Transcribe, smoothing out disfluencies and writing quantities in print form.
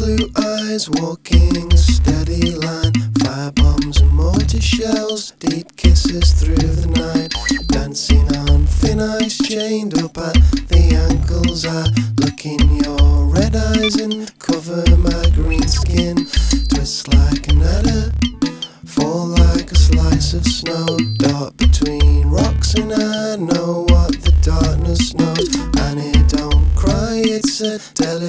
blue eyes, walking a steady line. Fire bombs and mortar shells, deep kisses through the night. Dancing on thin ice, chained up at the ankles. I look in your red eyes and cover my green skin. Twist like an adder, fall like a slice of snow. Dart between rocks and I know what the darkness knows. And it don't cry, it's a delicate